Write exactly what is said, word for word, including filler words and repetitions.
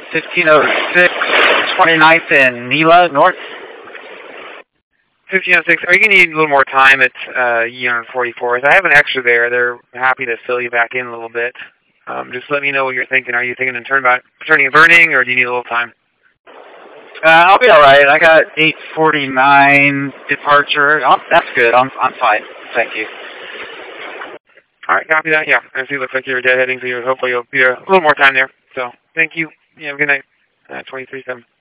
fifteen oh six, twenty-ninth and Nila North. fifteen oh six, are you going to need a little more time at uh, Unit forty-fourth? I have an extra there. They're happy to fill you back in a little bit. Um, just let me know what you're thinking. Are you thinking in turn about turning and burning, or do you need a little time? Uh, I'll be all right. I got eight forty-nine departure. Oh, that's good. I'm I'm fine. Thank you. All right, copy that. Yeah, I see. It looks like you're deadheading, so you hopefully you'll be a little more time there. So thank you. Yeah, have a good night. Uh, twenty-three seven.